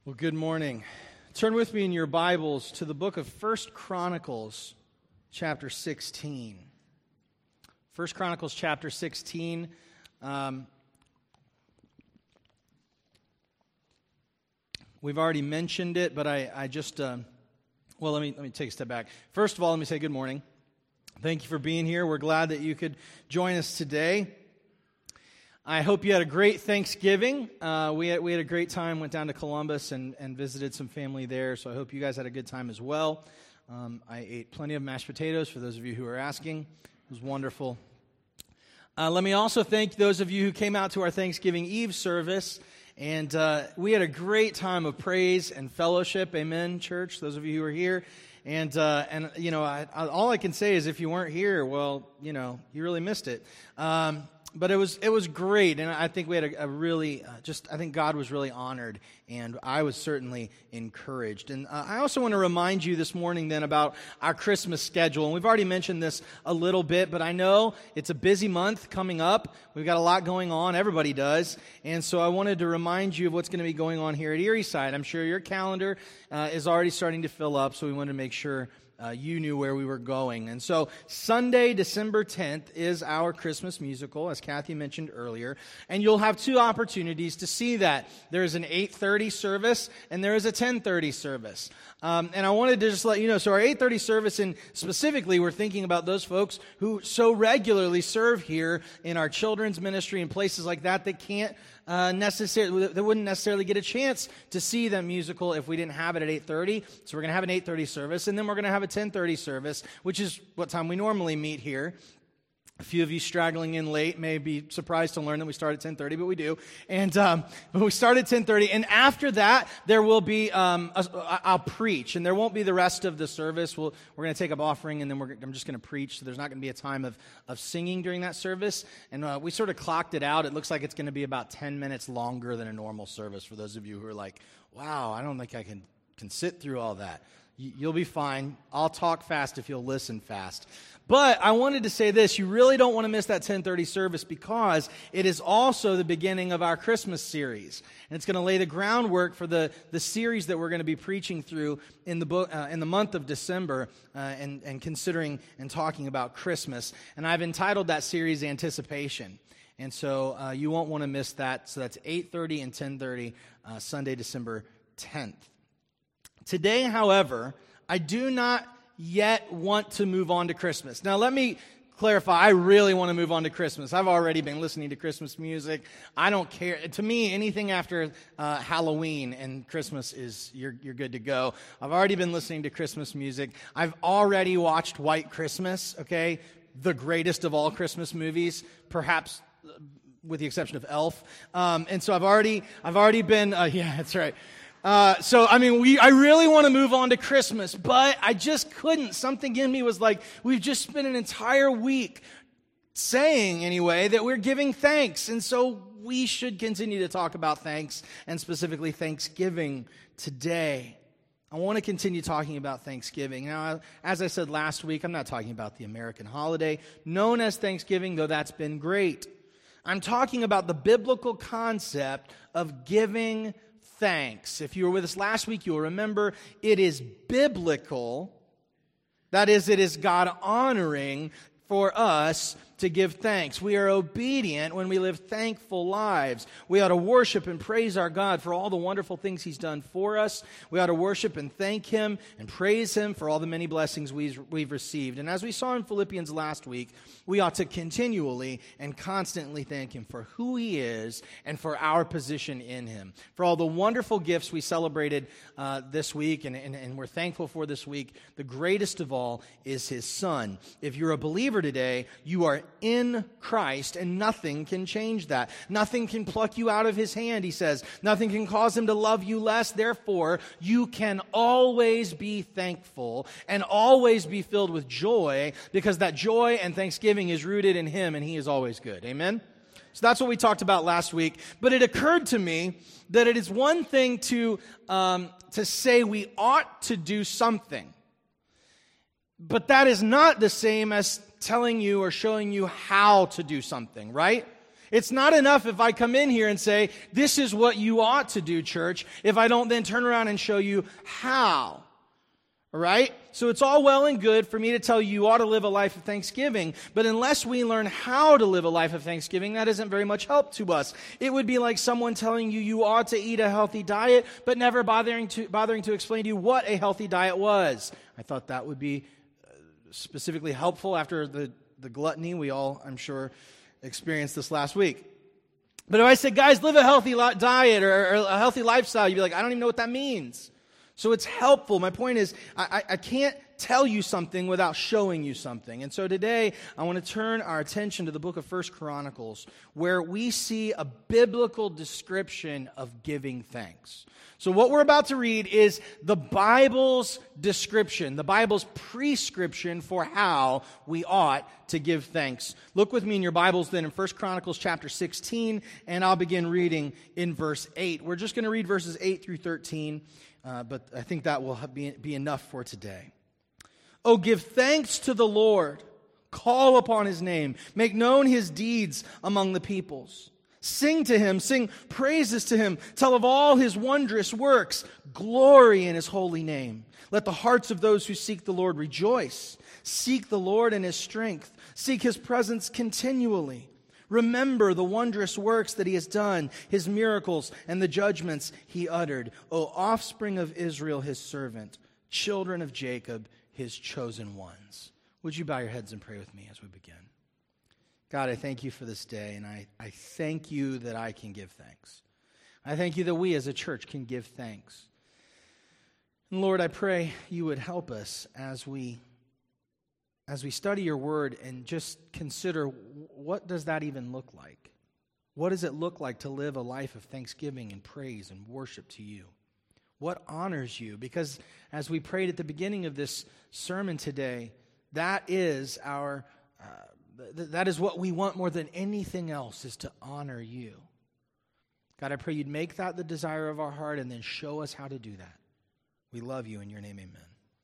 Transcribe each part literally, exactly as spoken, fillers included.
Well, good morning. Turn with me in your Bibles to the book of First Chronicles, chapter sixteen. First Chronicles, chapter sixteen. Um, we've already mentioned it, but I, I just, uh, well, let me let me take a step back. First of all, let me say good morning. Thank you for being here. We're glad that you could join us today. I hope you had a great Thanksgiving. Uh, we had we had a great time. Went down to Columbus and, and visited some family there. So I hope you guys had a good time as well. Um, I ate plenty of mashed potatoes. For those of you who are asking, it was wonderful. Uh, let me also thank those of you who came out to our Thanksgiving Eve service. And uh, we had a great time of praise and fellowship. Amen, church. Those of you who are here. And, uh, and you know, I, I, all I can say is if you weren't here, well, you know, you really missed it. Um, but it was it was great, and I think we had a, a really, uh, just, I think God was really honored, and I was certainly encouraged. And uh, I also want to remind you this morning then about our Christmas schedule. And we've already mentioned this a little bit, but I know it's a busy month coming up. We've got a lot going on. Everybody does. And so I wanted to remind you of what's going to be going on here at Erieside. I'm sure your calendar uh, is already starting to fill up, so we wanted to make sure Uh, you knew where we were going. And so Sunday, December tenth is our Christmas musical, as Kathy mentioned earlier. And you'll have two opportunities to see that. There is an eight thirty service and there is a ten thirty service. Um, and I wanted to just let you know, so our eight thirty service, and specifically we're thinking about those folks who so regularly serve here in our children's ministry and places like that that can't Uh, necessarily, they wouldn't necessarily get a chance to see that musical if we didn't have it at eight thirty. So we're going to have an eight thirty service, and then we're going to have a ten thirty service, which is what time we normally meet here. A few of you straggling in late may be surprised to learn that we start at ten thirty, but we do. And um, but we start at ten thirty, and after that, there will be um, a, I'll preach, and there won't be the rest of the service. We'll, we're going to take up offering, and then we're, I'm just going to preach. So there's not going to be a time of of singing during that service. And uh, we sort of clocked it out. It looks like it's going to be about ten minutes longer than a normal service. For those of you who are like, "Wow, I don't think I can can sit through all that." You'll be fine. I'll talk fast if you'll listen fast. But I wanted to say this. You really don't want to miss that ten thirty service because it is also the beginning of our Christmas series. And it's going to lay the groundwork for the, the series that we're going to be preaching through in the book, uh, in the month of December uh, and, and considering and talking about Christmas. And I've entitled that series Anticipation. And so uh, you won't want to miss that. So that's eight thirty and ten thirty, uh, Sunday, December tenth. Today, however, I do not yet want to move on to Christmas. Now, let me clarify. I really want to move on to Christmas. I've already been listening to Christmas music. I don't care. To me, anything after uh, Halloween and Christmas is, you're, you're good to go. I've already been listening to Christmas music. I've already watched White Christmas, okay? The greatest of all Christmas movies, perhaps with the exception of Elf. Um, and so I've already, I've already been, uh, yeah, that's right. Uh, so, I mean, we, I really want to move on to Christmas, but I just couldn't. Something in me was like, we've just spent an entire week saying, anyway, that we're giving thanks. And so we should continue to talk about thanks, and specifically Thanksgiving today. I want to continue talking about Thanksgiving. Now, as I said last week, I'm not talking about the American holiday known as Thanksgiving, though that's been great. I'm talking about the biblical concept of giving thanks. If you were with us last week, you'll remember it is biblical. That is, it is God honoring for us to give thanks. We are obedient when we live thankful lives. We ought to worship and praise our God for all the wonderful things He's done for us. We ought to worship and thank Him and praise Him for all the many blessings we've, we've received. And as we saw in Philippians last week, we ought to continually and constantly thank Him for who He is and for our position in Him. For all the wonderful gifts we celebrated uh, this week and, and, and we're thankful for this week, the greatest of all is His Son. If you're a believer today, you are in Christ, and nothing can change that. Nothing can pluck you out of His hand, He says. Nothing can cause Him to love you less. Therefore, you can always be thankful and always be filled with joy, because that joy and thanksgiving is rooted in Him, and He is always good. Amen? So that's what we talked about last week. But it occurred to me that it is one thing to, um, to say we ought to do something, but that is not the same as telling you or showing you how to do something, right? It's not enough if I come in here and say, this is what you ought to do, church, if I don't then turn around and show you how. All right? So it's all well and good for me to tell you you ought to live a life of thanksgiving, but unless we learn how to live a life of thanksgiving, that isn't very much help to us. It would be like someone telling you you ought to eat a healthy diet, but never bothering to bothering to explain to you what a healthy diet was. I thought that would be specifically helpful after the, the gluttony we all, I'm sure, experienced this last week. But if I said, guys, live a healthy diet or, or a healthy lifestyle, you'd be like, I don't even know what that means. So it's helpful. My point is, I, I can't tell you something without showing you something. And so today, I want to turn our attention to the book of First Chronicles, where we see a biblical description of giving thanks. So what we're about to read is the Bible's description, the Bible's prescription for how we ought to give thanks. Look with me in your Bibles then in First Chronicles chapter sixteen, and I'll begin reading in verse eight. We're just going to read verses eight through thirteen. Uh, but I think that will be, be enough for today. Oh, give thanks to the Lord. Call upon His name. Make known His deeds among the peoples. Sing to Him. Sing praises to Him. Tell of all His wondrous works. Glory in His holy name. Let the hearts of those who seek the Lord rejoice. Seek the Lord in His strength. Seek His presence continually. Remember the wondrous works that He has done, His miracles, and the judgments He uttered. O offspring of Israel, His servant, children of Jacob, His chosen ones. Would you bow your heads and pray with me as we begin? God, I thank You for this day, and I, I thank You that I can give thanks. I thank You that we as a church can give thanks. And Lord, I pray You would help us as we As we study Your word and just consider, what does that even look like? What does it look like to live a life of thanksgiving and praise and worship to You? What honors You? Because as we prayed at the beginning of this sermon today, that is our, uh, th- that is what we want more than anything else, is to honor You. God, I pray You'd make that the desire of our heart and then show us how to do that. We love You. In Your name, amen.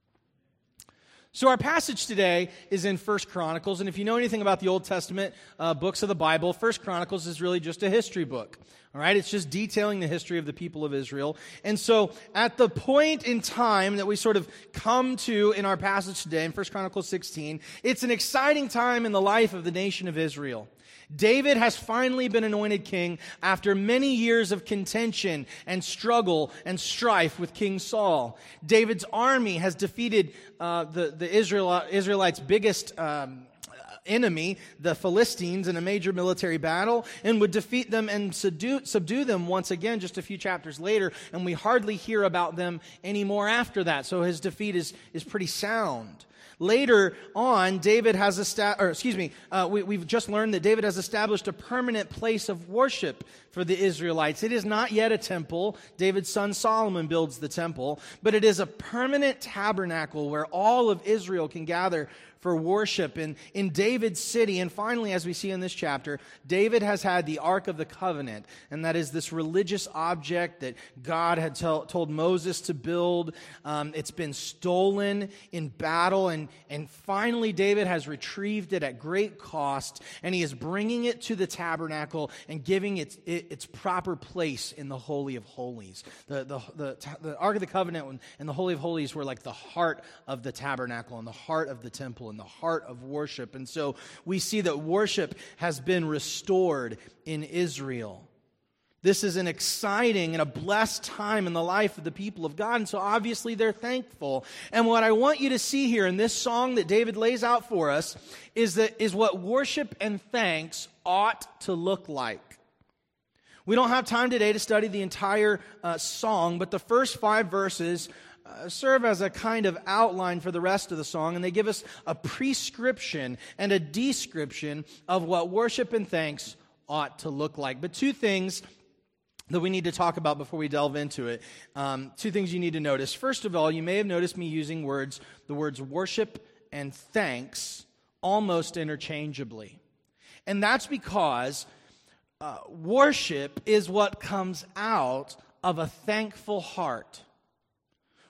So our passage today is in First Chronicles, and if you know anything about the Old Testament uh, books of the Bible, First Chronicles is really just a history book. All right, it's just detailing the history of the people of Israel. And so at the point in time that we sort of come to in our passage today in First Chronicles sixteen, it's an exciting time in the life of the nation of Israel. David has finally been anointed king after many years of contention and struggle and strife with King Saul. David's army has defeated uh, the, the Israel, Israelites' biggest um, enemy, the Philistines, in a major military battle, and would defeat them and subdue, subdue them once again just a few chapters later, and we hardly hear about them anymore after that. So his defeat is, is pretty sound. Later on, David has established, or excuse me, uh, we, we've just learned that David has established a permanent place of worship for the Israelites. It is not yet a temple. David's son Solomon builds the temple, but it is a permanent tabernacle where all of Israel can gather for worship in, in David's city. And finally, as we see in this chapter, David has had the Ark of the Covenant, and that is this religious object that God had tell, told Moses to build. Um, it's been stolen in battle, and, and finally David has retrieved it at great cost, and he is bringing it to the tabernacle and giving it, it its proper place in the Holy of Holies. The, the, the, the Ark of the Covenant and the Holy of Holies were like the heart of the tabernacle and the heart of the temple and the heart of worship. And so we see that worship has been restored in Israel. This is an exciting and a blessed time in the life of the people of God, and so obviously they're thankful. And what I want you to see here in this song that David lays out for us is that is what worship and thanks ought to look like. We don't have time today to study the entire uh, song, but the first five verses Uh, serve as a kind of outline for the rest of the song, and they give us a prescription and a description of what worship and thanks ought to look like. But two things that we need to talk about before we delve into it. Um, two things you need to notice. First of all, you may have noticed me using words, the words worship and thanks, almost interchangeably. And that's because uh, worship is what comes out of a thankful heart.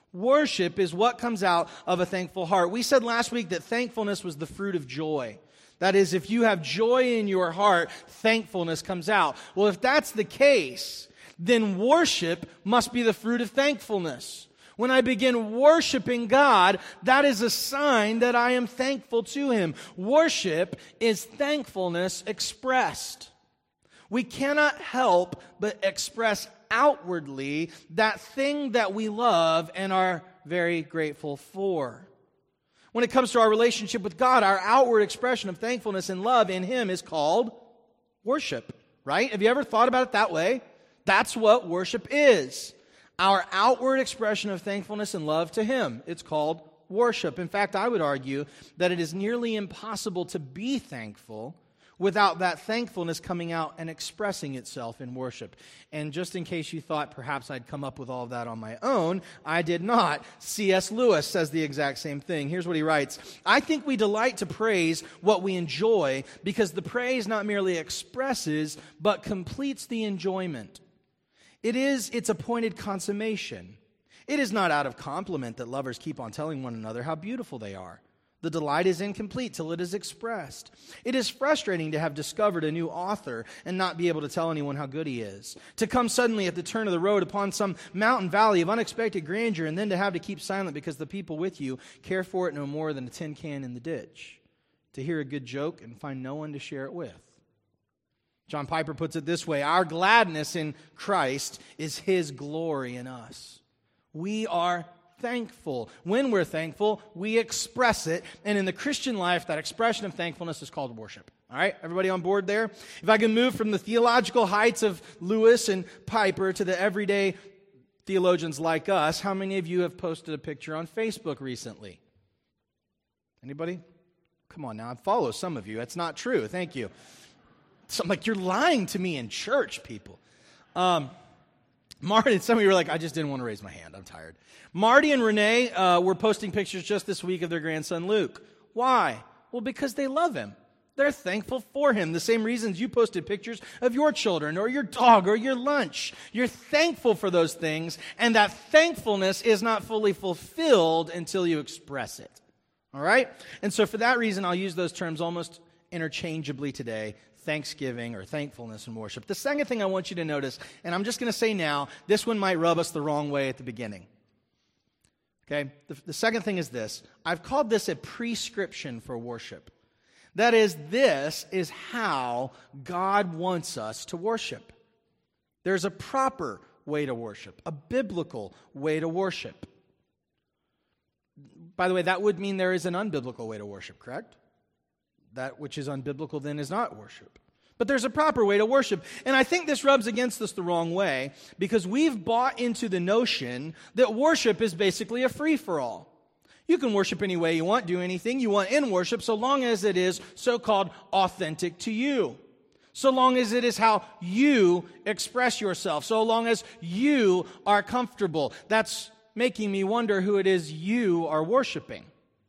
Worship is what comes out of a thankful heart. We said last week that thankfulness was the fruit of joy. That is, if you have joy in your heart, thankfulness comes out. Well, if that's the case, then worship must be the fruit of thankfulness. When I begin worshiping God, that is a sign that I am thankful to Him. Worship is thankfulness expressed. We cannot help but express outwardly that thing that we love and are very grateful for. When it comes to our relationship with God, our outward expression of thankfulness and love in Him is called worship, right? Have you ever thought about it that way? That's what worship is. Our outward expression of thankfulness and love to Him. It's called worship. In fact, I would argue that it is nearly impossible to be thankful without that thankfulness coming out and expressing itself in worship. And just in case you thought perhaps I'd come up with all of that on my own, I did not. C S Lewis says the exact same thing. Here's what he writes. I think we delight to praise what we enjoy because the praise not merely expresses, but completes the enjoyment. It is its appointed consummation. It is not out of compliment that lovers keep on telling one another how beautiful they are. The delight is incomplete till it is expressed. It is frustrating to have discovered a new author and not be able to tell anyone how good he is. To come suddenly at the turn of the road upon some mountain valley of unexpected grandeur and then to have to keep silent because the people with you care for it no more than a tin can in the ditch. To hear a good joke and find no one to share it with. John Piper puts it this way, our gladness in Christ is His glory in us. We are thankful. When we're thankful, we express it. And in the Christian life, that expression of thankfulness is called worship. All right? Everybody on board there? If I can move from the theological heights of Lewis and Piper to the everyday theologians like us, how many of you have posted a picture on Facebook recently? Anybody? Come on now. I follow some of you. That's not true. Thank you. So I'm like, you're lying to me in church, people. Um, Marty, some of you were like, I just didn't want to raise my hand. I'm tired. Marty and Renee uh, were posting pictures just this week of their grandson, Luke. Why? Well, because they love him. They're thankful for him. The same reasons you posted pictures of your children or your dog or your lunch. You're thankful for those things, and that thankfulness is not fully fulfilled until you express it. All right? And so for that reason, I'll use those terms almost interchangeably today. Thanksgiving or thankfulness and worship. The second thing I want you to notice, and I'm just going to say now, this one might rub us the wrong way at the beginning. Okay? The, the second thing is this. I've called this a prescription for worship. That is, this is how God wants us to worship. There's a proper way to worship, a biblical way to worship. By the way, that would mean there is an unbiblical way to worship, correct? That which is unbiblical then is not worship. But there's a proper way to worship. And I think this rubs against us the wrong way because we've bought into the notion that worship is basically a free-for-all. You can worship any way you want, do anything you want in worship, so long as it is so-called authentic to you. So long as it is how you express yourself. So long as you are comfortable. That's making me wonder who it is you are worshiping.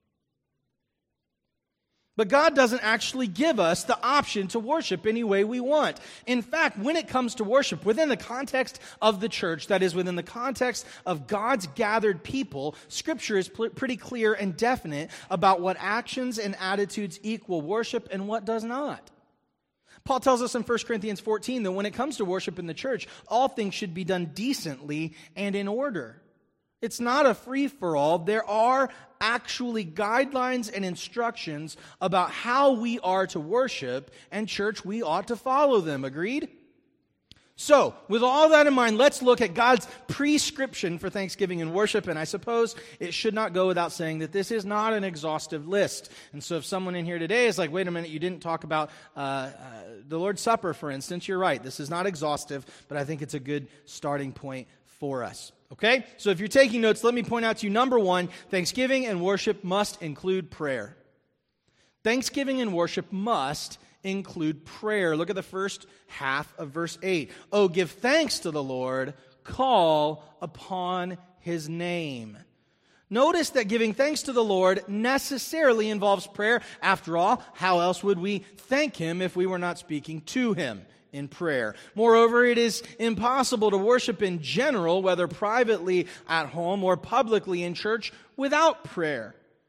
But God doesn't actually give us the option to worship any way we want. In fact, when it comes to worship, within the context of the church, that is, within the context of God's gathered people, Scripture is pl- pretty clear and definite about what actions and attitudes equal worship and what does not. Paul tells us in First Corinthians fourteen that when it comes to worship in the church, all things should be done decently and in order. It's not a free-for-all. There are actually guidelines and instructions about how we are to worship, and church, we ought to follow them. Agreed? So, with all that in mind, let's look at God's prescription for thanksgiving and worship, and I suppose it should not go without saying that this is not an exhaustive list. And so if someone in here today is like, wait a minute, you didn't talk about uh, uh, the Lord's Supper, for instance, you're right. This is not exhaustive, but I think it's a good starting point for us. Okay? So if you're taking notes, let me point out to you, number one, thanksgiving and worship must include prayer. Thanksgiving and worship must include prayer. Look at the first half of verse eight. Oh, give thanks to the Lord, call upon His name. Notice that giving thanks to the Lord necessarily involves prayer. After all, how else would we thank Him if we were not speaking to Him in prayer? Moreover, it is impossible to worship in general, whether privately at home or publicly in church, without prayer.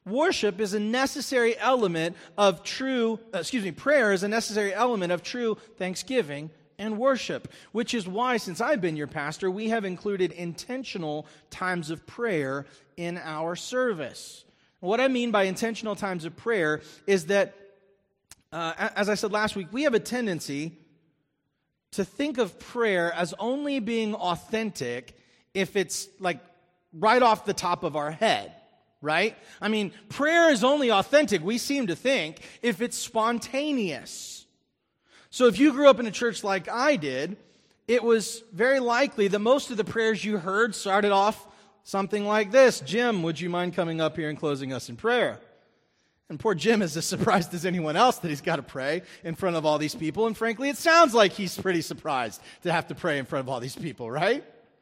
Worship is a necessary element of true, uh, excuse me, prayer is a necessary element of true thanksgiving and worship, which is why, since I've been your pastor, we have included intentional times of prayer in our service. What I mean by intentional times of prayer is that, uh, as I said last week, we have a tendency to think of prayer as only being authentic if it's like right off the top of our head, right? I mean, prayer is only authentic, we seem to think, if it's spontaneous. So if you grew up in a church like I did, it was very likely that most of the prayers you heard started off something like this: Jim, would you mind coming up here and closing us in prayer? And poor Jim is as surprised as anyone else that he's got to pray in front of all these people. And frankly, it sounds like he's pretty surprised to have to pray in front of all these people, right?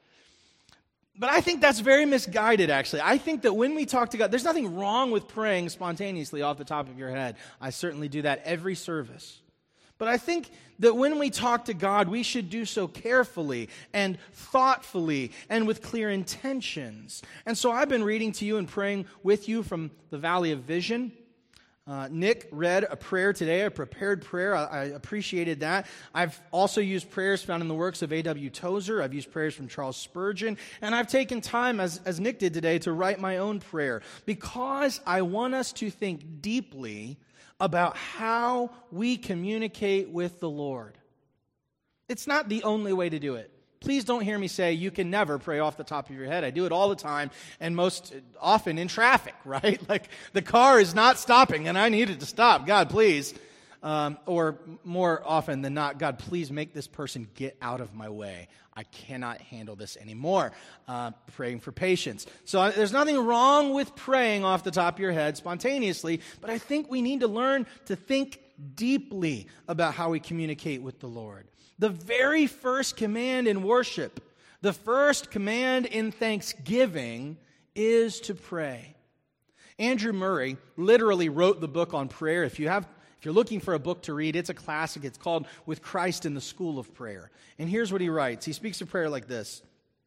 But I think that's very misguided, actually. I think that when we talk to God, there's nothing wrong with praying spontaneously off the top of your head. I certainly do that every service. But I think that when we talk to God, we should do so carefully and thoughtfully and with clear intentions. And so I've been reading to you and praying with you from the Valley of Vision. Uh, Nick read a prayer today, a prepared prayer. I, I appreciated that. I've also used prayers found in the works of A W Tozer. I've used prayers from Charles Spurgeon. And I've taken time, as, as Nick did today, to write my own prayer because I want us to think deeply about how we communicate with the Lord. It's not the only way to do it. Please don't hear me say you can never pray off the top of your head. I do it all the time, and most often in traffic, right? Like the car is not stopping, and I need it to stop. God, please. Um, or more often than not, God, please make this person get out of my way. I cannot handle this anymore. Uh, praying for patience. So uh, there's nothing wrong with praying off the top of your head spontaneously, but I think we need to learn to think deeply about how we communicate with the Lord. The very first command in worship, the first command in thanksgiving is to pray. Andrew Murray literally wrote the book on prayer. If you have If you're looking for a book to read, it's a classic. It's called With Christ in the School of Prayer. And here's what he writes. He speaks of prayer like this: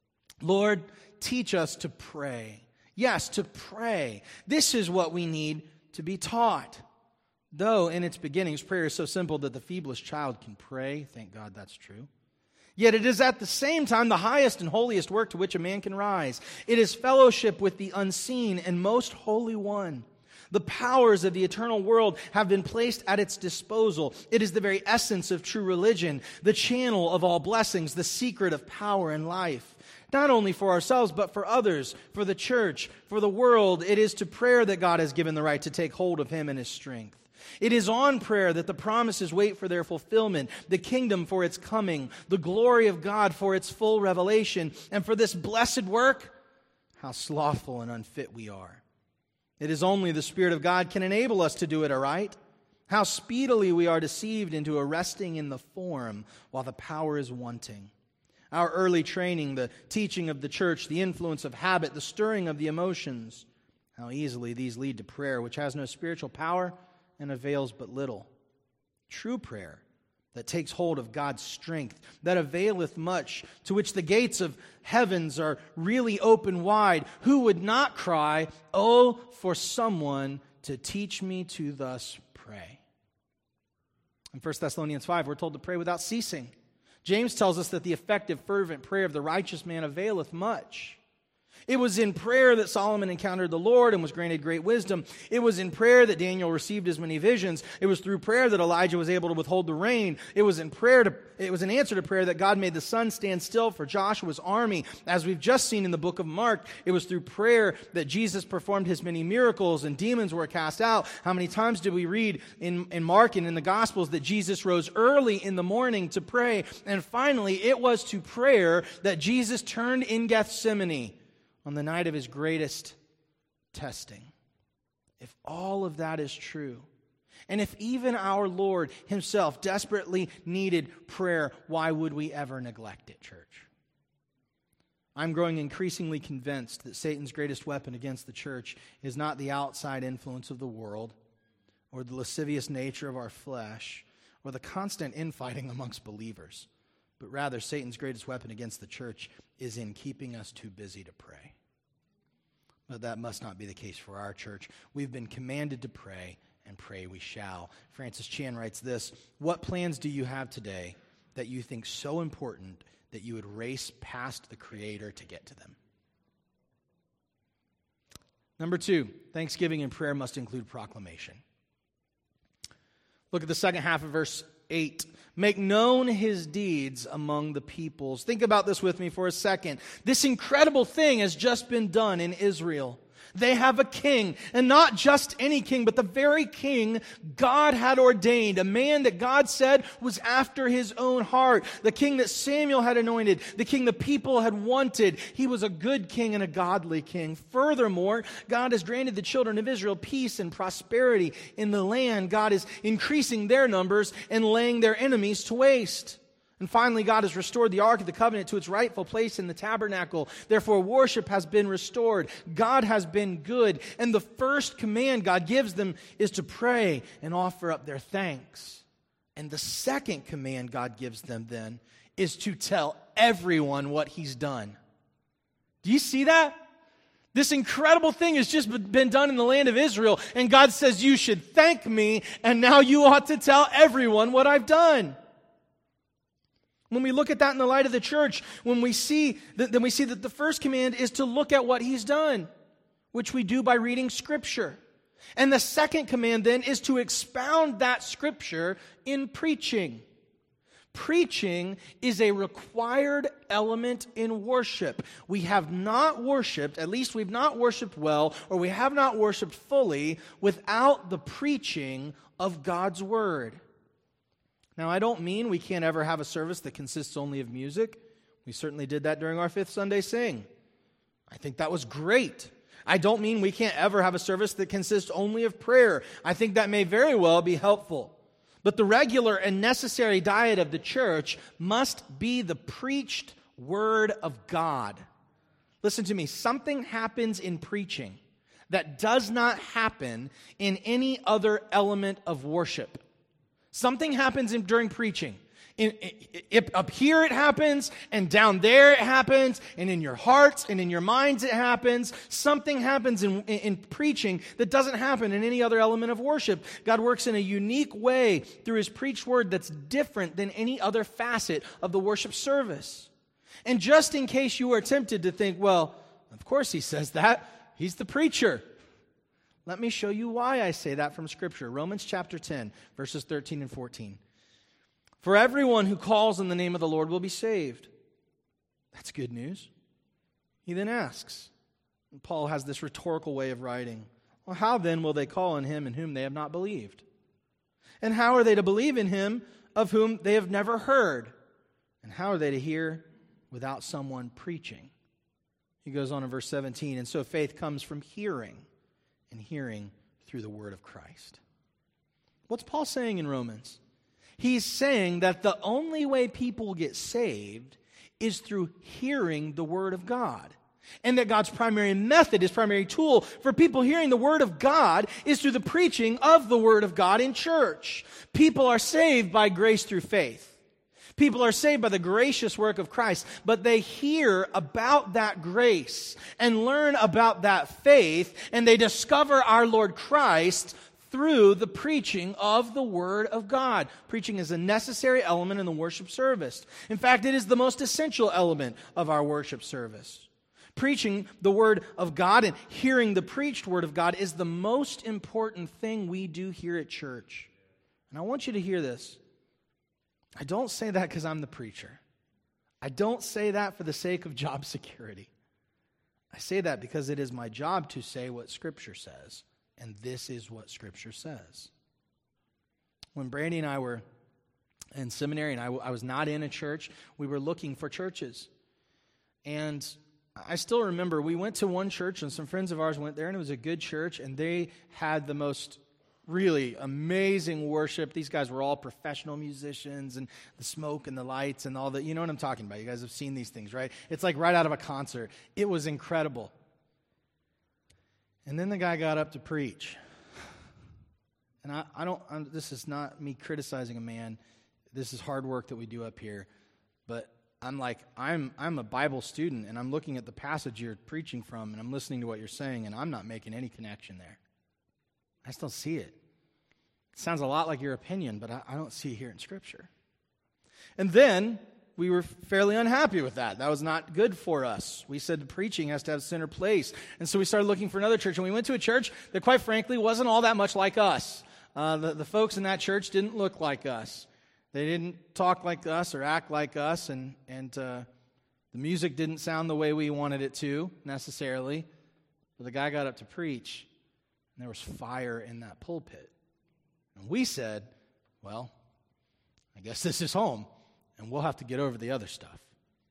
Lord, teach us to pray. Yes, to pray. This is what we need to be taught. Though in its beginnings, prayer is so simple that the feeblest child can pray. Thank God that's true. Yet it is at the same time the highest and holiest work to which a man can rise. It is fellowship with the unseen and most holy one. The powers of the eternal world have been placed at its disposal. It is the very essence of true religion, the channel of all blessings, the secret of power and life. Not only for ourselves, but for others, for the church, for the world. It is to prayer that God has given the right to take hold of Him and His strength. It is on prayer that the promises wait for their fulfillment, the kingdom for its coming, the glory of God for its full revelation. And for this blessed work, how slothful and unfit we are. It is only the Spirit of God can enable us to do it aright. How speedily we are deceived into a resting in the form while the power is wanting. Our early training, the teaching of the church, the influence of habit, the stirring of the emotions, how easily these lead to prayer, which has no spiritual power and avails but little. True prayer that takes hold of God's strength, that availeth much, to which the gates of heavens are really open wide. Who would not cry, "Oh, for someone to teach me to thus pray"? In First Thessalonians five, we're told to pray without ceasing. James tells us that the effective, fervent prayer of the righteous man availeth much. It was in prayer that Solomon encountered the Lord and was granted great wisdom. It was in prayer that Daniel received his many visions. It was through prayer that Elijah was able to withhold the rain. It was in prayer to, it was an answer to prayer that God made the sun stand still for Joshua's army. As we've just seen in the book of Mark, it was through prayer that Jesus performed his many miracles and demons were cast out. How many times did we read in, in Mark and in the Gospels that Jesus rose early in the morning to pray? And finally, it was to prayer that Jesus turned in Gethsemane on the night of his greatest testing. If all of that is true, and if even our Lord himself desperately needed prayer, why would we ever neglect it, church? I'm growing increasingly convinced that Satan's greatest weapon against the church is not the outside influence of the world, or the lascivious nature of our flesh, or the constant infighting amongst believers, but rather Satan's greatest weapon against the church is in keeping us too busy to pray. But that must not be the case for our church. We've been commanded to pray, and pray we shall. Francis Chan writes this: what plans do you have today that you think so important that you would race past the Creator to get to them? Number two, thanksgiving and prayer must include proclamation. Look at the second half of verse eight. Make known his deeds among the peoples. Think about this with me for a second. This incredible thing has just been done in Israel. They have a king, and not just any king, but the very king God had ordained, a man that God said was after his own heart, the king that Samuel had anointed, the king the people had wanted. He was a good king and a godly king. Furthermore, God has granted the children of Israel peace and prosperity in the land. God is increasing their numbers and laying their enemies to waste. And finally, God has restored the Ark of the Covenant to its rightful place in the tabernacle. Therefore, worship has been restored. God has been good. And the first command God gives them is to pray and offer up their thanks. And the second command God gives them then is to tell everyone what he's done. Do you see that? This incredible thing has just been done in the land of Israel. And God says, you should thank me, and now you ought to tell everyone what I've done. When we look at that in the light of the church, when we see that, then we see that the first command is to look at what he's done, which we do by reading Scripture. And the second command then is to expound that Scripture in preaching. Preaching is a required element in worship. We have not worshiped, at least we've not worshiped well, or we have not worshiped fully without the preaching of God's Word. Now, I don't mean we can't ever have a service that consists only of music. We certainly did that during our fifth Sunday Sing. I think that was great. I don't mean we can't ever have a service that consists only of prayer. I think that may very well be helpful. But the regular and necessary diet of the church must be the preached Word of God. Listen to me, something happens in preaching that does not happen in any other element of worship. Something happens in, during preaching. In, it, it, up here it happens, and down there it happens, and in your hearts and in your minds it happens. Something happens in, in, in preaching that doesn't happen in any other element of worship. God works in a unique way through His preached word that's different than any other facet of the worship service. And just in case you are tempted to think, well, of course He says that. He's the preacher. Let me show you why I say that from Scripture. Romans chapter ten, verses thirteen and fourteen. For everyone who calls on the name of the Lord will be saved. That's good news. He then asks, and Paul has this rhetorical way of writing, well, how then will they call on Him in whom they have not believed? And how are they to believe in Him of whom they have never heard? And how are they to hear without someone preaching? He goes on in verse seventeen, and so faith comes from hearing, and hearing through the word of Christ. What's Paul saying in Romans? He's saying that the only way people get saved is through hearing the word of God. And that God's primary method, His primary tool for people hearing the word of God is through the preaching of the word of God in church. People are saved by grace through faith. People are saved by the gracious work of Christ, but they hear about that grace and learn about that faith, and they discover our Lord Christ through the preaching of the Word of God. Preaching is a necessary element in the worship service. In fact, it is the most essential element of our worship service. Preaching the Word of God and hearing the preached Word of God is the most important thing we do here at church. And I want you to hear this. I don't say that because I'm the preacher. I don't say that for the sake of job security. I say that because it is my job to say what Scripture says, and this is what Scripture says. When Brandy and I were in seminary, and I, I was not in a church, we were looking for churches. And I still remember we went to one church, and some friends of ours went there, and it was a good church, and they had the most really amazing worship. These guys were all professional musicians, and the smoke and the lights and all that. You know what I'm talking about. You guys have seen these things, right? It's like right out of a concert. It was incredible. And then the guy got up to preach. And I, I don't, I'm, this is not me criticizing a man. This is hard work that we do up here. But I'm like, I'm I'm a Bible student, and I'm looking at the passage you're preaching from, and I'm listening to what you're saying, and I'm not making any connection there. I just don't see it. It sounds a lot like your opinion, but I, I don't see it here in Scripture. And then we were fairly unhappy with that. That was not good for us. We said preaching has to have center place. And so we started looking for another church. And we went to a church that, quite frankly, wasn't all that much like us. Uh, the, the folks in that church didn't look like us. They didn't talk like us or act like us. And, and uh, the music didn't sound the way we wanted it to, necessarily. But the guy got up to preach, and there was fire in that pulpit. And we said, well, I guess this is home. And we'll have to get over the other stuff.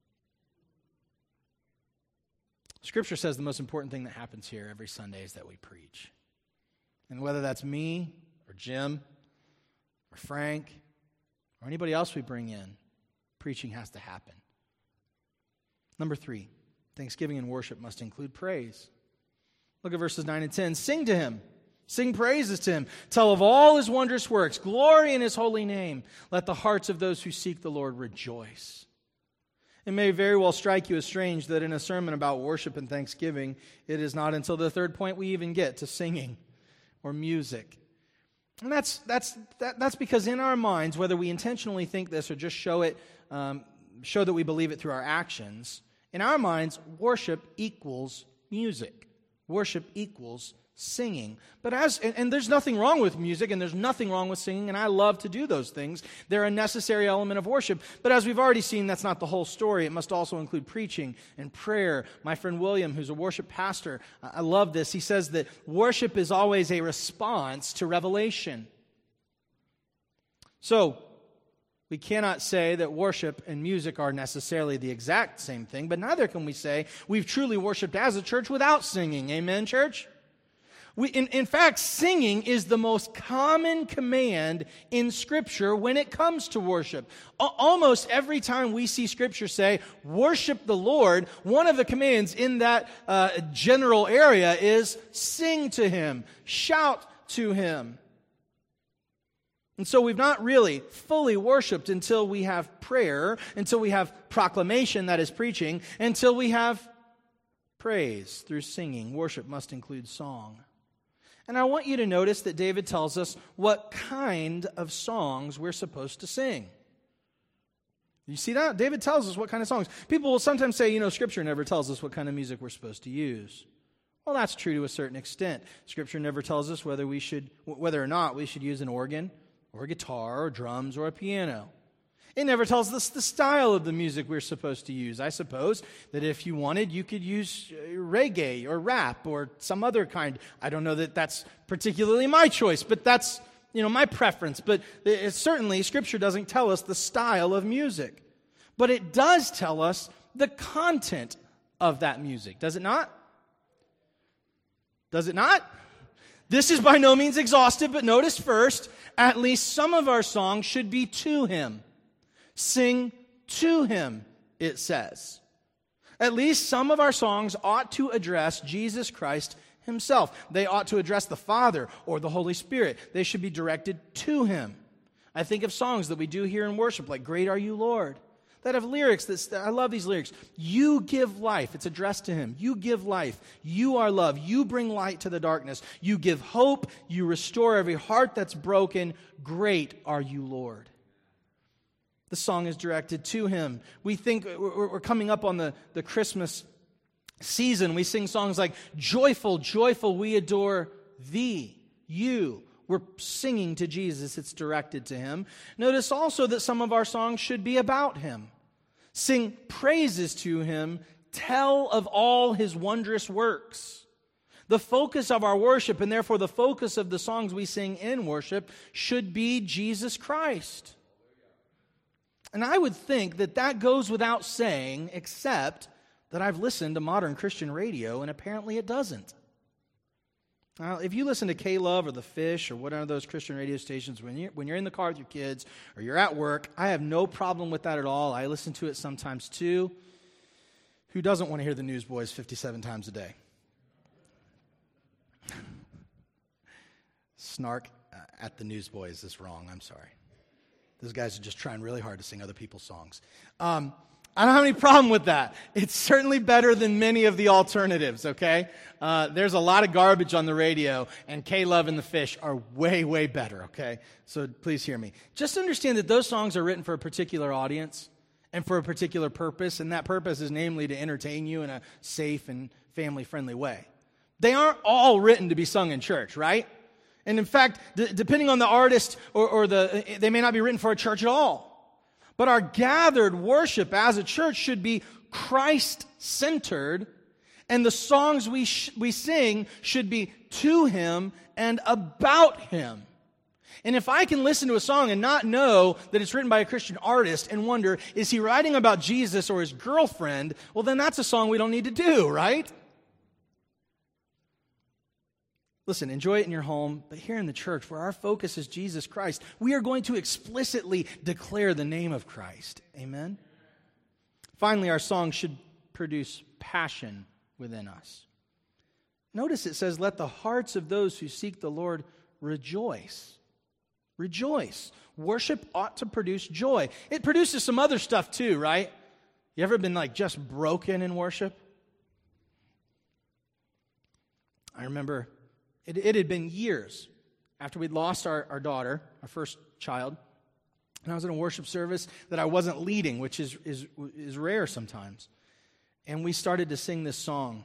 Scripture says the most important thing that happens here every Sunday is that we preach. And whether that's me or Jim or Frank or anybody else we bring in, preaching has to happen. Number three, thanksgiving and worship must include praise. Look at verses nine and ten. Sing to him. Sing praises to him. Tell of all his wondrous works. Glory in his holy name. Let the hearts of those who seek the Lord rejoice. It may very well strike you as strange that in a sermon about worship and thanksgiving, it is not until the third point we even get to singing or music. And that's that's that, that's because in our minds, whether we intentionally think this or just show it, um, show that we believe it through our actions, in our minds, worship equals music. Worship equals singing. But as and, and there's nothing wrong with music, and there's nothing wrong with singing, and I love to do those things. They're a necessary element of worship. But as we've already seen, that's not the whole story. It must also include preaching and prayer. My friend William, who's a worship pastor, I love this. He says that worship is always a response to revelation. So, we cannot say that worship and music are necessarily the exact same thing, but neither can we say we've truly worshiped as a church without singing. Amen, church? We, in, in fact, singing is the most common command in Scripture when it comes to worship. A- almost every time we see Scripture say, worship the Lord, one of the commands in that uh, general area is sing to Him, shout to Him. And so we've not really fully worshiped until we have prayer, until we have proclamation, that is preaching, until we have praise through singing. Worship must include song. And I want you to notice that David tells us what kind of songs we're supposed to sing. You see that? David tells us what kind of songs. People will sometimes say, you know, Scripture never tells us what kind of music we're supposed to use. Well, that's true to a certain extent. Scripture never tells us whether we should, whether or not we should use an organ or a guitar or drums or a piano. It never tells us the style of the music we're supposed to use. I suppose that if you wanted, you could use reggae or rap or some other kind. I don't know that that's particularly my choice, but that's, you know, my preference. But it, certainly, Scripture doesn't tell us the style of music. But it does tell us the content of that music. Does it not? Does it not? This is by no means exhaustive, but notice first, at least some of our songs should be to Him. Sing to Him, it says. At least some of our songs ought to address Jesus Christ Himself. They ought to address the Father or the Holy Spirit. They should be directed to Him. I think of songs that we do here in worship, like Great Are You, Lord, that have lyrics that, I love these lyrics. You give life. It's addressed to Him. You give life. You are love. You bring light to the darkness. You give hope. You restore every heart that's broken. Great are you, Lord. The song is directed to Him. We think we're coming up on the, the Christmas season. We sing songs like, joyful, joyful, we adore Thee, you. We're singing to Jesus. It's directed to Him. Notice also that some of our songs should be about Him. Sing praises to Him. Tell of all His wondrous works. The focus of our worship, and therefore the focus of the songs we sing in worship, should be Jesus Christ. And I would think that that goes without saying, except that I've listened to modern Christian radio, and apparently it doesn't. Now, if you listen to K-Love or The Fish or whatever those Christian radio stations, when you're, when you're in the car with your kids or you're at work, I have no problem with that at all. I listen to it sometimes too. Who doesn't want to hear the Newsboys fifty-seven times a day? Snark uh, at the Newsboys is wrong. I'm sorry. Those guys are just trying really hard to sing other people's songs. Um, I don't have any problem with that. It's certainly better than many of the alternatives, okay? Uh, there's a lot of garbage on the radio, and K-Love and the Fish are way, way better, okay? So please hear me. Just understand that those songs are written for a particular audience and for a particular purpose, and that purpose is namely to entertain you in a safe and family-friendly way. They aren't all written to be sung in church, right? And in fact, d- depending on the artist, or, or the, they may not be written for a church at all. But our gathered worship as a church should be Christ-centered, and the songs we sh- we sing should be to Him and about Him. And if I can listen to a song and not know that it's written by a Christian artist and wonder, is he writing about Jesus or his girlfriend? Well, then that's a song we don't need to do, right? Listen, enjoy it in your home, but here in the church, where our focus is Jesus Christ, we are going to explicitly declare the name of Christ. Amen? Finally, our song should produce passion within us. Notice it says, let the hearts of those who seek the Lord rejoice. Rejoice. Worship ought to produce joy. It produces some other stuff too, right? You ever been like just broken in worship? I remember It, it had been years after we'd lost our, our daughter, our first child, and I was in a worship service that I wasn't leading, which is, is, is rare sometimes. And we started to sing this song.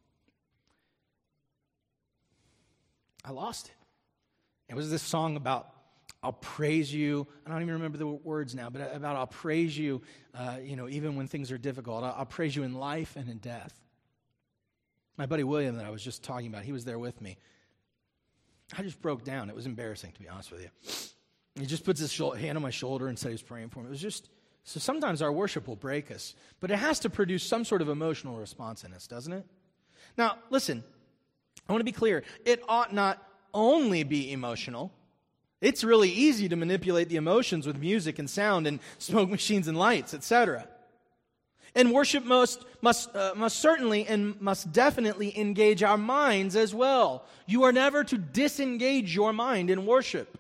I lost it. It was this song about, I'll praise you. I don't even remember the words now, but about I'll praise you, uh, you know, even when things are difficult. I'll, I'll praise you in life and in death. My buddy William that I was just talking about, he was there with me. I just broke down. It was embarrassing, to be honest with you. He just puts his hand on my shoulder and said he was praying for me. It was just, so sometimes our worship will break us, but it has to produce some sort of emotional response in us, doesn't it? Now, listen, I want to be clear. It ought not only be emotional. It's really easy to manipulate the emotions with music and sound and smoke machines and lights, et cetera. And worship must must uh, must certainly and must definitely engage our minds as well. You are never to disengage your mind in worship.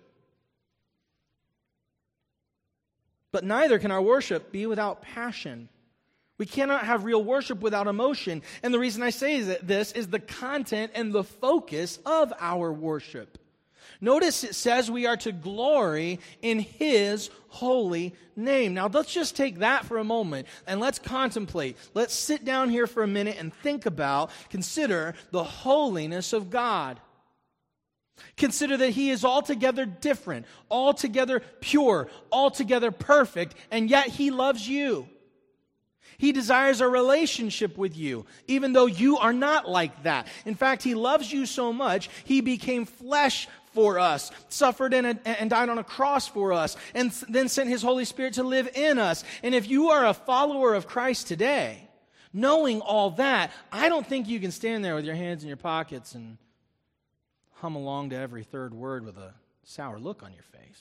But neither can our worship be without passion. We cannot have real worship without emotion. And the reason I say that this is the content and the focus of our worship. Notice it says we are to glory in His holy name. Now let's just take that for a moment and let's contemplate. Let's sit down here for a minute and think about, consider the holiness of God. Consider that He is altogether different, altogether pure, altogether perfect, and yet He loves you. He desires a relationship with you, even though you are not like that. In fact, He loves you so much, He became flesh for us, suffered and, and died on a cross for us, and then sent His Holy Spirit to live in us. And if you are a follower of Christ today, knowing all that, I don't think you can stand there with your hands in your pockets and hum along to every third word with a sour look on your face.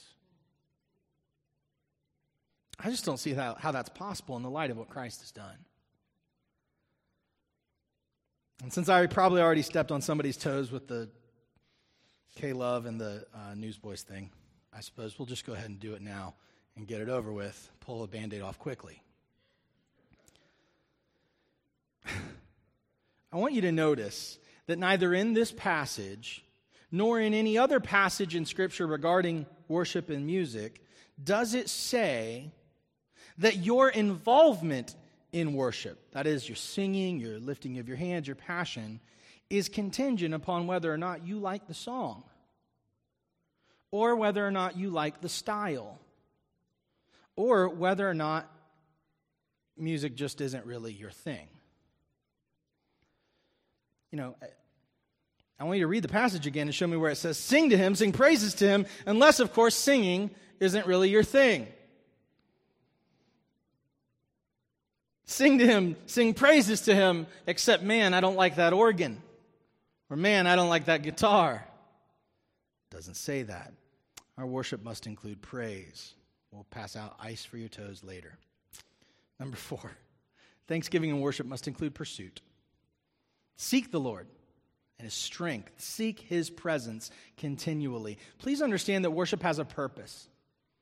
I just don't see how, how that's possible in the light of what Christ has done. And since I probably already stepped on somebody's toes with the K-Love and the uh, Newsboys thing, I suppose we'll just go ahead and do it now and get it over with, pull a Band-Aid off quickly. I want you to notice that neither in this passage nor in any other passage in Scripture regarding worship and music does it say that your involvement in worship, that is, your singing, your lifting of your hands, your passion, is contingent upon whether or not you like the song or whether or not you like the style or whether or not music just isn't really your thing. You know, I want you to read the passage again and show me where it says, sing to Him, sing praises to Him, unless, of course, singing isn't really your thing. Sing to Him, sing praises to Him, except, man, I don't like that organ. Or, man, I don't like that guitar. It doesn't say that. Our worship must include praise. We'll pass out ice for your toes later. Number four, thanksgiving and worship must include pursuit. Seek the Lord and His strength. Seek His presence continually. Please understand that worship has a purpose.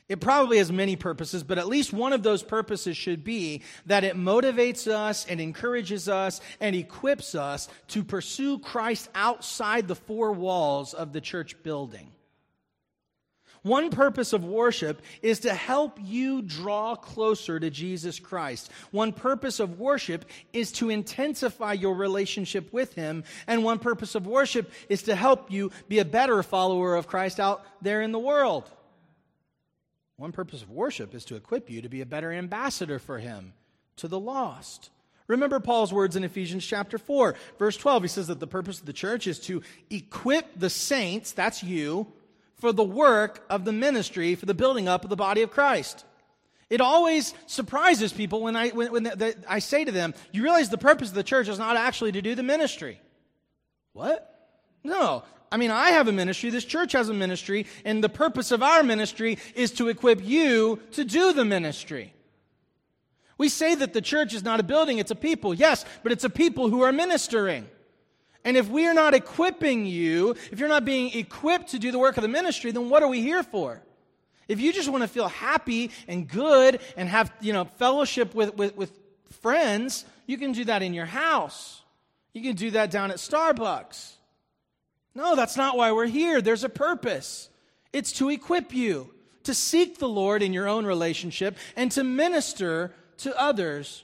It probably has many purposes, but at least one of those purposes should be that it motivates us and encourages us and equips us to pursue Christ outside the four walls of the church building. One purpose of worship is to help you draw closer to Jesus Christ. One purpose of worship is to intensify your relationship with Him. And one purpose of worship is to help you be a better follower of Christ out there in the world. One purpose of worship is to equip you to be a better ambassador for Him to the lost. Remember Paul's words in Ephesians chapter four, verse twelve. He says that the purpose of the church is to equip the saints, that's you, for the work of the ministry, for the building up of the body of Christ. It always surprises people when I when, when the, the, I say to them, you realize the purpose of the church is not actually to do the ministry. What? No. I mean, I have a ministry, this church has a ministry, and the purpose of our ministry is to equip you to do the ministry. We say that the church is not a building, it's a people. Yes, but it's a people who are ministering. And if we are not equipping you, if you're not being equipped to do the work of the ministry, then what are we here for? If you just want to feel happy and good and have, you know, fellowship with, with, with friends, you can do that in your house. You can do that down at Starbucks. No, that's not why we're here. There's a purpose. It's to equip you, to seek the Lord in your own relationship, and to minister to others.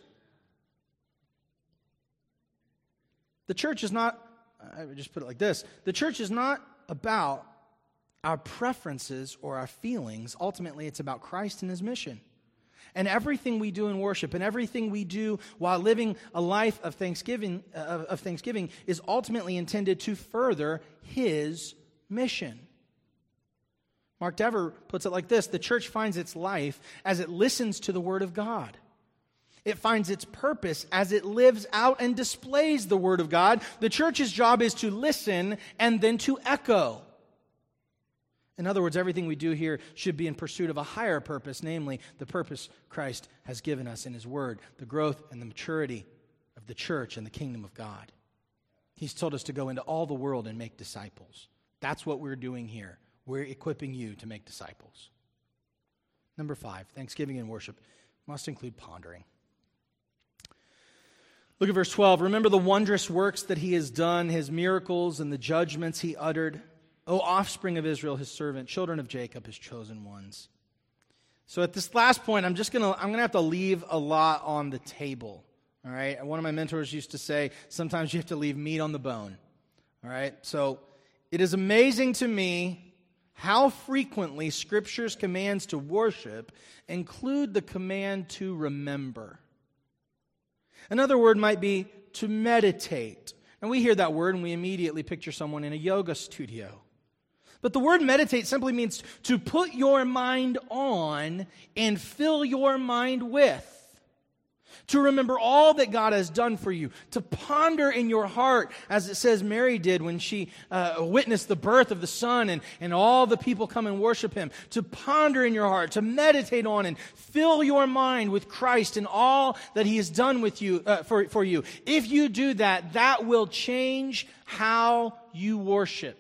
The church is not, I would just put it like this, the church is not about our preferences or our feelings. Ultimately, it's about Christ and His mission. And everything we do in worship and everything we do while living a life of thanksgiving, uh, of thanksgiving is ultimately intended to further His mission. Mark Dever puts it like this: the church finds its life as it listens to the Word of God. It finds its purpose as it lives out and displays the Word of God. The church's job is to listen and then to echo. In other words, everything we do here should be in pursuit of a higher purpose, namely the purpose Christ has given us in His Word, the growth and the maturity of the church and the kingdom of God. He's told us to go into all the world and make disciples. That's what we're doing here. We're equipping you to make disciples. Number five, thanksgiving and worship must include pondering. Look at verse twelve. Remember the wondrous works that He has done, His miracles and the judgments He uttered. O offspring of Israel, His servant, children of Jacob, His chosen ones. So at this last point, I'm just gonna I'm gonna have to leave a lot on the table. All right. One of my mentors used to say, sometimes you have to leave meat on the bone. All right. So it is amazing to me how frequently Scripture's commands to worship include the command to remember. Another word might be to meditate. And we hear that word and we immediately picture someone in a yoga studio. But the word meditate simply means to put your mind on and fill your mind with. To remember all that God has done for you. To ponder in your heart, as it says Mary did when she uh, witnessed the birth of the Son and, and all the people come and worship Him. To ponder in your heart, to meditate on and fill your mind with Christ and all that He has done with you uh, for, for you. If you do that, that will change how you worship.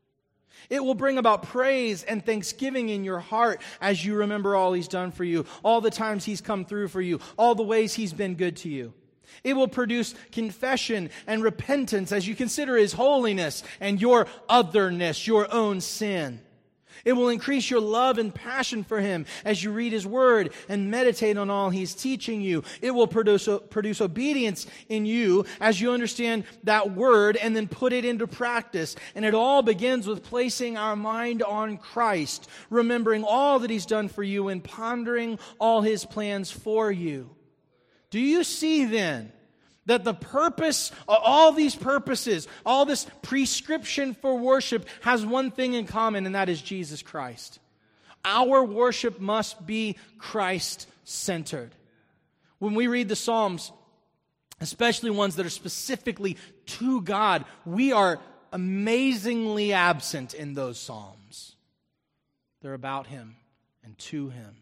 It will bring about praise and thanksgiving in your heart as you remember all He's done for you, all the times He's come through for you, all the ways He's been good to you. It will produce confession and repentance as you consider His holiness and your otherness, your own sin. It will increase your love and passion for Him as you read His Word and meditate on all He's teaching you. It will produce, produce obedience in you as you understand that Word and then put it into practice. And it all begins with placing our mind on Christ, remembering all that He's done for you and pondering all His plans for you. Do you see then that the purpose, all these purposes, all this prescription for worship has one thing in common, and that is Jesus Christ. Our worship must be Christ-centered. When we read the Psalms, especially ones that are specifically to God, we are amazingly absent in those Psalms. They're about Him and to Him.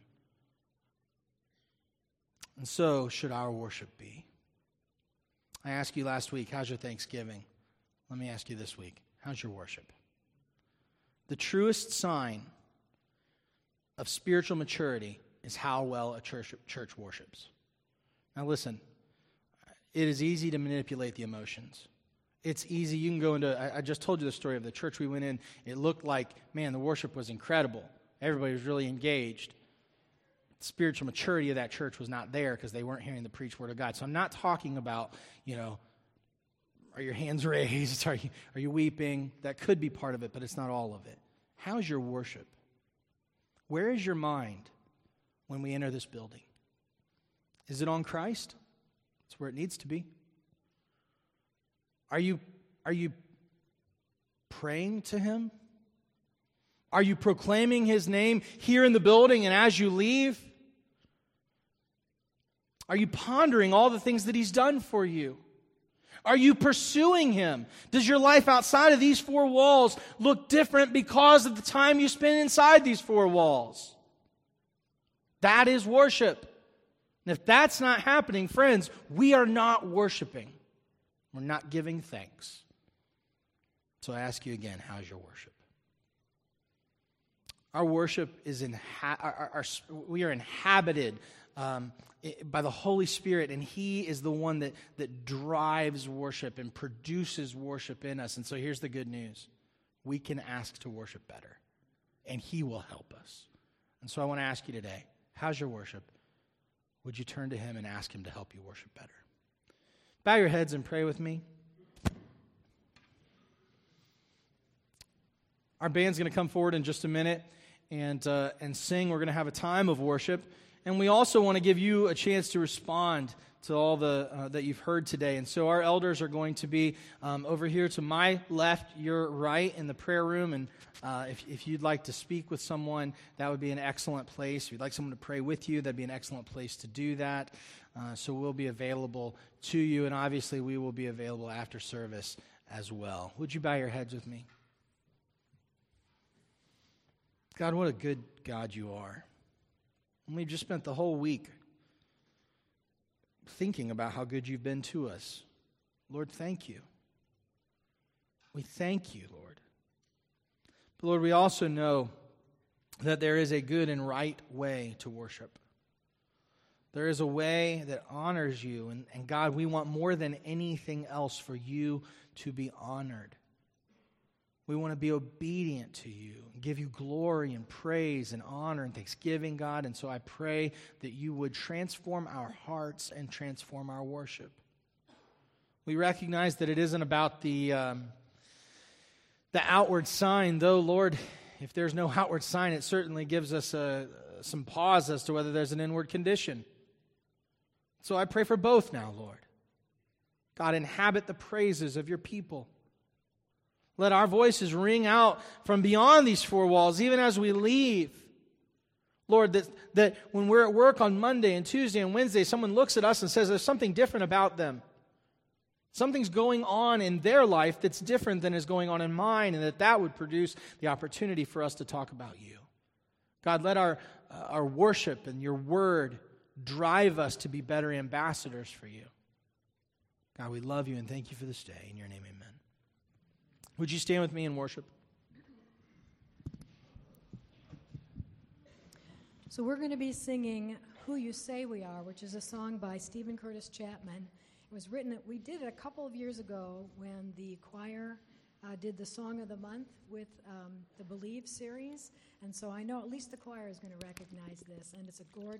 And so should our worship be. I asked you last week, how's your Thanksgiving? Let me ask you this week, how's your worship? The truest sign of spiritual maturity is how well a church, church worships. Now listen, it is easy to manipulate the emotions. It's easy. You can go into, I, I just told you the story of the church we went in. It looked like, man, the worship was incredible. Everybody was really engaged. The spiritual maturity of that church was not there because they weren't hearing the preached word of God. So I'm not talking about, you know, are your hands raised? Are you, are you weeping? That could be part of it, but it's not all of it. How's your worship? Where is your mind when we enter this building? Is it on Christ? It's where it needs to be. Are you, are you praying to Him? Are you proclaiming His name here in the building and as you leave? Are you pondering all the things that He's done for you? Are you pursuing Him? Does your life outside of these four walls look different because of the time you spend inside these four walls? That is worship. And if that's not happening, friends, we are not worshiping. We're not giving thanks. So I ask you again, how's your worship? Our worship is in, our, our, our, we are inhabited um, by the Holy Spirit, and He is the one that, that drives worship and produces worship in us. And so here's the good news. We can ask to worship better, and He will help us. And so I want to ask you today, how's your worship? Would you turn to Him and ask Him to help you worship better? Bow your heads and pray with me. Our band's going to come forward in just a minute and uh, and sing. We're going to have a time of worship. And we also want to give you a chance to respond to all the uh, that you've heard today. And so our elders are going to be um, over here to my left, your right, in the prayer room. And uh, if, if you'd like to speak with someone, that would be an excellent place. If you'd like someone to pray with you, that'd be an excellent place to do that. Uh, so we'll be available to you, and obviously we will be available after service as well. Would you bow your heads with me? God, what a good God you are. And we've just spent the whole week thinking about how good you've been to us. Lord, thank you. We thank you, Lord. But Lord, we also know that there is a good and right way to worship. There is a way that honors you. And, and God, we want more than anything else for you to be honored. We want to be obedient to you, give you glory and praise and honor and thanksgiving, God. And so I pray that you would transform our hearts and transform our worship. We recognize that it isn't about the, um, the outward sign, though, Lord, if there's no outward sign, it certainly gives us a, some pause as to whether there's an inward condition. So I pray for both now, Lord. God, inhabit the praises of your people. Let our voices ring out from beyond these four walls, even as we leave. Lord, that, that when we're at work on Monday and Tuesday and Wednesday, someone looks at us and says there's something different about them. Something's going on in their life that's different than is going on in mine, and that that would produce the opportunity for us to talk about you. God, let our, uh, our worship and your word drive us to be better ambassadors for you. God, we love you and thank you for this day. In your name, amen. Would you stand with me in worship? So we're going to be singing Who You Say We Are, which is a song by Stephen Curtis Chapman. It was written, we did it a couple of years ago when the choir uh, did the Song of the Month with um, the Believe series. And so I know at least the choir is going to recognize this. And it's a gorgeous